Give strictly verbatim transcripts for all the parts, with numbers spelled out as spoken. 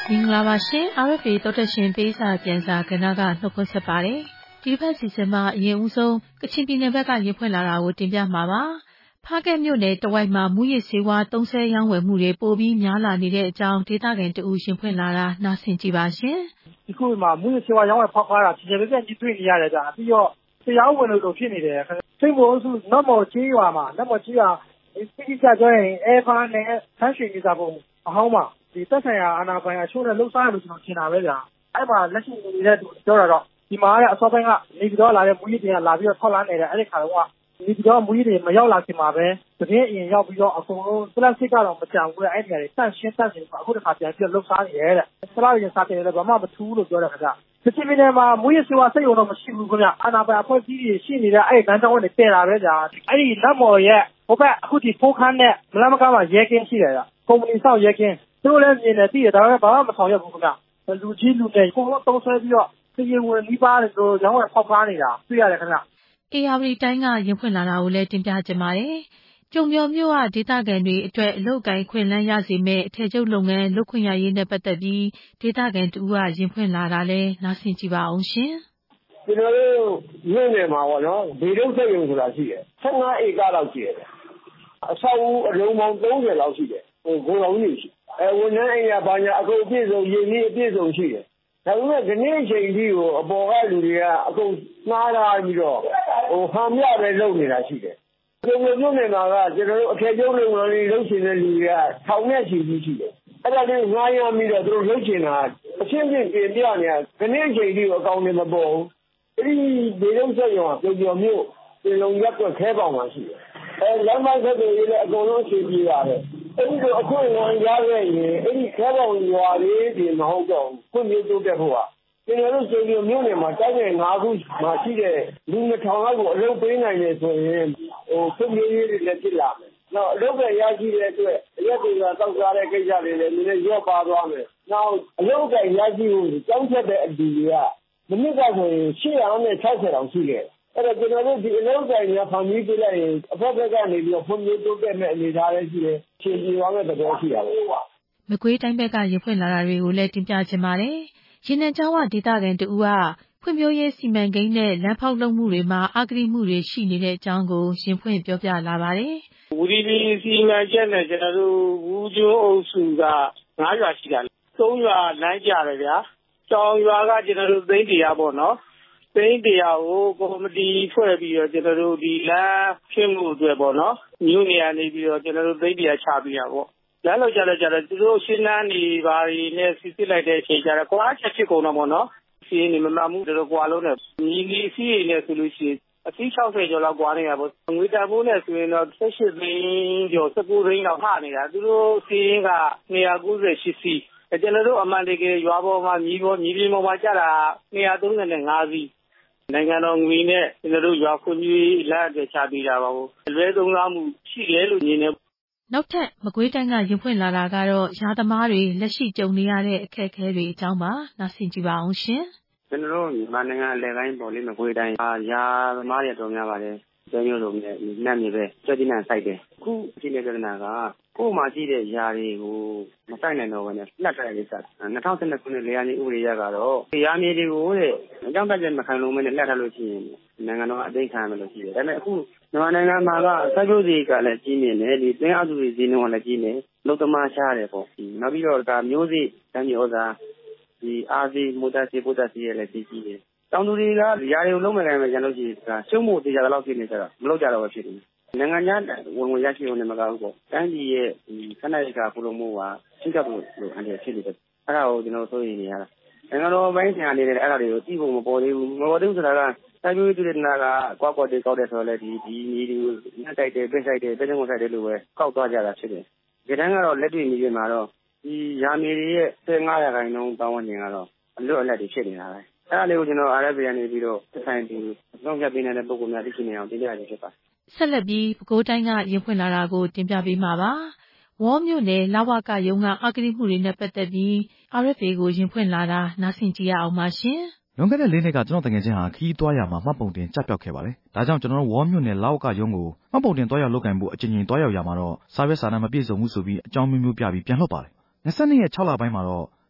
မင်္ဂလာပါရှင် R F A သောတရှင်ပေးစာပြန်စာကဏ္ဍကနှုတ်ခွန်းဆက်ပါတယ်ဒီဘက်စီစဉ်မှာအရင်ဦးဆုံးကချင်ပြည်နယ်ဘက်ကရင်ဖွင့်လာတာကိုတင်ပြမှာပါဖားကဲမြို့နယ်တဝိုက်မှာမူရစ်ဆေးဝါးသုံးဆဲရောင်းဝယ်မှုတွေပိုပြီးများလာနေတဲ့အကြောင်းဒေသခံတဦးရင်ဖွင့်လာတာနားဆင်ကြည့်ပါရှင်ဒီခုမှာမူရစ်ဆေးဝါးရောင်းဝယ်ဖောက်ကားတာခြေခြေပြက်ပြက်ကြီးတွေ့နေရတယ်ကြာပြီးတော့တရားဝင်လို့ဖြစ်နေတယ်စိတ်မဟုတ်စုနတ်မော်ကြီးရွာမှာနတ်မော်ကြီးရွာတိတိကျကျပြောရင်အဲဖားနဲ့ဆန်းရွှေကြီးစားပုံအဟောင်းမှာဒီသက်ဆိုင်ရာအာဏာပိုင်အချို့နဲ့လှုပ်ရှားရလို့ကျွန်တော်ထင်တာပဲဗျာအဲ့မှာလက်ရှိနေတဲ့သူပြောတာတော့ဒီမှာကအစောပိုင်းကနေပြီးတော့လာတဲ့မူရစ်တွေကလာပြီးတော့ထောက်လန်းနေတယ်အဲ့ဒီခါတော့ကနေပြီးတော့မူရစ်တွေမရောက်လာခင်မှာပဲတကယ်အရင်ရောက်ပြီးတော့အကုန်လုံးပလတ်စတစ်ကတော့မကြံဘူးလေအဲ့ဒီနေရာတွေတန့်ရှင်းတန့်ရှင်းအခုတစ်ခါပြန်ပြီးတော့လှုပ်ရှားနေရဲတဲ့ဆရာရင်စားတယ်လည်းဘာမှမထူးလို့ပြောတယ်ခင်ဗျဒီစီမီနယ်မှာမူရစ်ဆိုတာစိတ်ရုံတော့မရှိဘူးခင်ဗျအာဏာပိုင်အဖွဲ့အစည်းတွေရှိနေတဲ့အဲ့ဒီလမ်းကြောင်းတွေတည့်တာပဲကြာအဲ့ဒီလက်မော်ရဲ့ဟိုဘက်အခုဒီဖိုးခန်းနဲ့မလမ်းမကားမှာရဲကင်းရှိတယ်ကြာကုမ္ပဏီဆောက်ရဲကင်းသူတို့လည်းမြင်တယ်သိတယ်ဒါပေမဲ့ဘာမှမဆောင်ရွက်ဘူးခင်ဗျလူကြီးလူငယ်ကိုလုံးတုံးဆွဲပြီးတော့ပြည်ဝင်ပြီးပါတယ်ဆိုရောင်းဝယ်ဖောက်ကားနေတာတွေ့ရတယ်ခင်ဗျအေယာဝတီတိုင်းကရင်ဖွင့်လာတာကိုလည်းတင်ပြကြပါတယ်ကျုံမျော်မြို့ကဒေသခံတွေအတွက်အလုပ်ကိုင်ခွင့်လန်းရစေမဲ့အထည်ချုပ်လုပ်ငန်းလုပ်ခွင့်ရရေးနဲ့ပတ်သက်ပြီးဒေသခံတူကရင်ဖွင့်လာတာလဲနားဆင်ကြည့်ပါအောင်ရှင်ကျွန်တော်တို့မြို့နယ်မှာပေါ့နော်ဗီဒုတ်ဆက်ရုံဆိုတာရှိတယ်ဆယ့်ငါးဧကလောက်ရှိတယ်အဆောက်အဦအလုံးပေါင်းသုံးဆယ်လောက်ရှိတယ်ဟိုဂိုလောင်းကြီးရှိအဲဝန်ထမ်းအိမ်ကဘာညာအကုန်အပြည့်စုံရင်းနှီးအပြည့်စုံရှိတယ်ဒါပေမဲ့ဒီနေ့အချိန်ကြီးကိုအပေါ်ကလူတွေကအကုန်နှားထားပြီးတော့ဟိုဟန်မြပဲလုပ်နေတာရှိတယ်ကျုံမြို့နယ်မှာကကျွန်တော်တို့အထည်ချုပ်လုပ်ငန်းလေးလုပ်ရှင်တဲ့လူတွေကထောင်နဲ့ချီပြီးရှိတယ်အဲ့ဒါလေးငှားရမ်းပြီးတော့သူတို့လုပ်ချင်တာအချင်းချင်းပြင်ပြနေတာဒီနေ့အချိန်ကြီးကိုအကောင်တွေမပေါ်ဘူးအဲ့ဒီဒေသဆက်ရောကျုံကျော်မြို့ပြည်လုံးရက်ွက်ခဲပေါင်မှာရှိတယ်အဲလမ်းမဆက်တွေလည်းအကုန်လုံးအချိန်ကြီးပါတယ်အဲ့ဒီတော့အခုဝင်ရခဲ့ရင်အဲ့ဒီခဲပေါင်ရွာလေးဒီမဟုတ်တော့ခွင့်ပြုတိုးတက်ဖို့ကကျွန်တော်တို့ကျုံကျော်မြို့နယ်မှာတိုက်နယ်ငါးခုမှာရှိတဲ့လူနှစ်ထောင်လောက်ကိုအလုပ်ပေးနိုင်တယ်ဆိုရင်ဟိုခွင့်ပြုရေးတွေလည်းဖြစ်လာမယ်နောက်အလုပ်ပဲရရှိတဲ့အတွက်ရက်တွေကတောက်စားတဲ့ကိစ္စတွေလည်းနည်းနည်းရော့ပါသွားမယ်နောက်အလုပ်ကရရှိဖို့ကြောင်းချက်တဲ့အတူတွေကမနစ်ကဆိုရင်ရှစ်ရာနဲ့ခြောက်ဆယ်တောင်ရှိခဲ့အဲ့တော့ကျွန်တော်တို့ဒီအလုပ်ကိုင်များဖန်ပြီးပြလိုက်ရင်အဖက်ဖက်ကနေပြီးတော့ဖွံ့ဖြိုးတိုးတက်မဲ့အနေအထားလေးရှိတယ်ရှင်ပြည်သွားမဲ့သဘောရှိတာပေါ့မကွေးတိုင်းဘက်ကရင်ဖွင့်လာတာတွေကိုလည်းတင်ပြချင်ပါတယ်ရေနံကျောင်းဝဒေသခံတူကဖွံ့ဖြိုးရေးစီမံကိန်းနဲ့လမ်းဖောက်လုပ်မှုတွေမှာအကတိမှုတွေရှိနေတဲ့အကြောင်းကိုရင်ဖွင့်ပြောပြလာပါတယ်ဝီဒီပီစီမံချက်နဲ့ကျွန်တော်တို့ဘူးကျိုးအုပ်စုကငါးရွာရှိတာသုံးရွာလမ်းကြတယ်ဗျာကျောင်းရွာကကျွန်တော်တို့သိန်းတရာပေါ့နော်သိန်းတရာကိုကော်မတီဖွဲ့ပြီးတော့ကျွန်တော်တို့ဒီလမ်းဖြစ်မှုအတွက်ပေါ့နော်မြို့နေရာနေပြီးတော့ကျွန်တော်တို့သိန်းတရာချပြီးတာပေါ့လမ်းလောက်ကြတော့ကြတော့သူတို့ရှင်းလန်းနေပါရီနဲ့စစ်စစ်လိုက်တဲ့အချိန်ကျတော့ကွာချက်ဖြစ်ကုန်တော့ပေါ့နော်စီးနေမမှမှုတို့ကွာလုံးနဲ့ညီလီစီးနေဆိုလို့ရှိရင်အစီး၆၀ကျော်လောက်ကွာနေတာပေါ့ငွေတန်ဖိုးနဲ့ဆိုရင်တော့၁၈သိန်းကျော်၁၉သိန်းလောက်ဟာနေတာသူတို့စီးရင်က၂၉၈စီးကျွန်တော်တို့အမှန်တကယ်ရွာပေါ်မှာမြေပေါ်မြေပြင်ပေါ်မှာကျတာ၂၃၅စီးနိုင်ငံတော်ငွေနဲ့ကျွန်တော်တို့ရွာဖွံ့ဖြိုးရေးလမ်းအတွက်ချပေးတာပါဘူးအလွဲသုံးစားမှုရှိတယ်လို့မြင်တယ်နောက်ထပ်မကွေးတိုင်းကရင်ဖွင့်လာတာကတော့ရာသမားတွေလက်ရှိကြုံနေရတဲ့အခက်အခဲတွေအကြောင်းပါနားဆင်ကြည့်ပါအောင်ရှင်ကျွန်တော်တို့မြန်မာနိုင်ငံအလယ်ပိုင်းပေါ်လေးမကွေးတိုင်းရာသမားတွေတော်များပါတယ်ကျွမ်းကျင်လို့နဲ့နှက်မြေပဲကြွက်ကျင်းနဲ့စိုက်တယ်အခုရှိနေတဲ့ပြဿနာကကိုယ်မှာရှိတဲ့ຢာတွေကိုမစိုက်နိုင်တော့ဘဲနဲ့လက်ထားရတဲ့၂၀၁၂ခုနှစ်လေယာဉ်ဥပဒေရကတော့ຢာမြေတွေကိုတဲ့အကြောင်းပြချက်မခံလို့မနဲ့လက်ထားလို့ရှိရင်နိုင်ငံတော်အသိခံရမယ်လို့ရှိတယ်ဒါပေမဲ့အခုမြန်မာနိုင်ငံမှာကစိုက်ပျိုးရေးကလည်းကြီးနေတယ်ဒီသင်းအစုတွေဈေးနှုန်းကလည်းကြီးနေလုံသမားရှားတယ်ပေါ့နောက်ပြီးတော့ဒါမျိုးစိတမ်းမျိုးသာဒီအာဇီမိုတာစီပိုတာစီရဲ့လည်းကြီးကြီးတယ်တောင်သူတွေကຢာတွေကိုလုံးမကိုင်းမယ်ကျန်လို့ရှိရင်ဒါရှုံးဖို့တေချာတော့ဖြစ်နေကြတာမလုပ်ကြတော့ပဲဖြစ်နေနိုင်ငံခြားဝင်ဝင်ရရှိုံနဲ့မကဘူးပေါ့တိုင်းပြည်ရဲ့ခဏရိကပူလုံးမှုကရှိတတ်လို့လို့အနေနဲ့ဖြစ်နေတယ်အဲ့ဒါကိုကျွန်တော်ဆိုရင်နေရတာနိုင်ငံတော်ဘိုင်းဆန်အနေနဲ့အဲ့ဒါတွေကိုသိဖို့မပေါ်သေးဘူးမပေါ်သေးဘူးဆိုတာကစိုက်ပျိုးရေးတူတဲ့နာကကွာကွာတေးကောက်တယ်ဆိုတော့လေဒီဒီညီတွေကိုနှက်တိုက်တယ်ပိတ်ဆိုင်တယ်ပိတ်ဆိုင်ကိုဆိုင်တယ်လို့ပဲကောက်သွားကြတာဖြစ်တယ်ဒီတိုင်းကတော့လက်တွေ့နေပြမှာတော့ဒီရာမီတွေရဲ့၁၅ရာခိုင်နှုန်းတောင်းဝင်ခြင်းကတော့အလွတ်အလပ်တွေဖြစ်နေတာပဲအဲ့ဒါလေးကိုကျွန်တော် R F A ကနေပြီးတော့ဆိုင်ပြီးအဆုံးဖြတ်ပေးနေတဲ့ပုံကောင်များသိရှိနေအောင်တင်ပြရခြင်းဖြစ်ပါဆက်လက်ပြီးပဲခူးတိုင်းကရင်ဖွင့်လာတာကိုတင်ပြပေးမှာပါဝေါမြို့နယ်လဝကရုံးကအကတိမှုတွေနဲ့ပတ်သက်ပြီး R F A ကိုရင်ဖွင့်လာတာနားဆင်ကြည့်ရအောင်ပါရှင်လွန်ခဲ့တဲ့လေးနှစ်ကကျွန်တော်တကယ်ချင်းဟာခီးသွားရမှာမှတ်ပုံတင်ကြပြောက်ခဲ့ပါတယ်။ဒါကြောင့်ကျွန်တော်တို့ဝေါမြို့နယ်လောက်ကရုံးကိုမှတ်ပုံတင်သွားရောက်လုပ်ကင်ဖို့အချိန်ချင်းသွားရောက်ရမှာတော့စာရွက်စာတမ်းမပြည့်စုံဘူးဆိုပြီးအကြောင်းမျိုးမျိုးပြပြီးပြန်လွှတ်ပါတယ်။၂၂ရက်၆လပိုင်းမှာတော့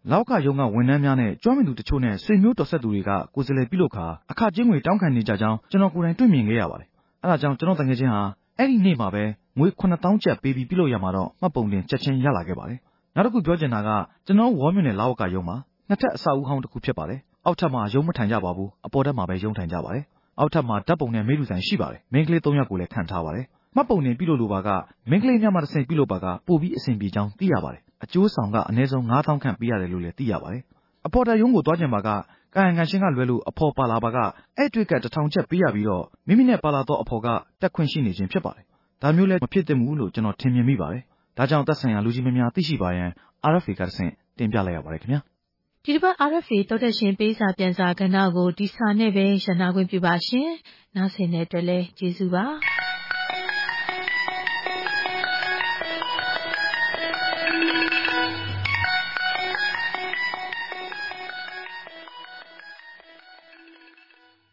လောက်ကရုံကဝန်ထမ်းများနဲ့ကျွမ်းမသူတချို့နဲ့ဆွေမျိုးတော်ဆက်သူတွေကကိုယ်စားလှယ်ပြုလုပ်ခါအခကျင်းငွေတောင်းခံနေကြကြောင်းကျွန်တော်ကိုယ်တိုင်တွေ့မြင်ခဲ့ရပါတယ်။အဲဒါကြောင့်ကျွန်တော်တကယ်ချင်းဟာအဲ့ဒီနေ့မှာပဲငွေခုနှစ်သောင်းကျပ်ပေးပြီးပြုလုပ်ရမှာတော့မှတ်ပုံတင်ချက်ချင်းရလာခဲ့ပါတယ်။နောက်တစ်ခုပြောချင်တာကကျွန်တော်ဝေါ်မြို့နယ်လောက်ရုံမှာနှစ်ထပ်အဆောက်အဦဟောင်းတစ်ခုဖြစ်ပါတယ်။အောက်ထပ်မှာရုံမထိုင်ကြပါဘူးအပေါ်ထပ်မှာပဲရုံထိုင်ကြပါတယ်။အောက်ထပ်မှာဓာတ်ပုံနဲ့မိလူဆိုင်ရှိပါတယ်။မိန်းကလေးသုံးယောက်ကိုလည်းခံထားပါတယ်။မှတ်ပုံတင်ပြုလုပ်လိုပါကမိန်းကလေးများမှတစ်ဆင့်ပြုလုပ်ပါကပို့ပြီးအဆင်ပြေကြောင်းသိရပါတယ်။အကျိုးဆောင်ကအနည်းဆုံးငါးသောင်းခန့်ပေးရတယ်လို့လည်းသိရပါတယ်။အဖော်တရုံးကိုသွားကြင်ပါကကာယံကန်ရှင်းကလွဲလို့အဖော်ပါလာပါကအဲ့တွေ့ကတစ်ထောင်ချက်ပေးရပြီးတော့မိမိနဲ့ပါလာတော့အဖော်ကတက်ခွင့်ရှိနေခြင်းဖြစ်ပါတယ်။ဒါမျိုးလည်းမဖြစ်သင့်ဘူးလို့ကျွန်တော်ထင်မြင်မိပါတယ်။ဒါကြောင့်သက်ဆိုင်ရာလူကြီးမများသိရှိပါရန် R F A ကတစ်ဆင့်တင်ပြလိုက်ရပါတယ်ခင်ဗျာ။ဒီတစ်ပတ် R F A တော်တက်ရှင်ပေးစာပြန်စာကဏ္ဍကိုဒီစာနဲ့ပဲရနာခွင့်ပြုပါရှင်။နားဆင်တဲ့အတွက်လည်းကျေးဇူးပါ။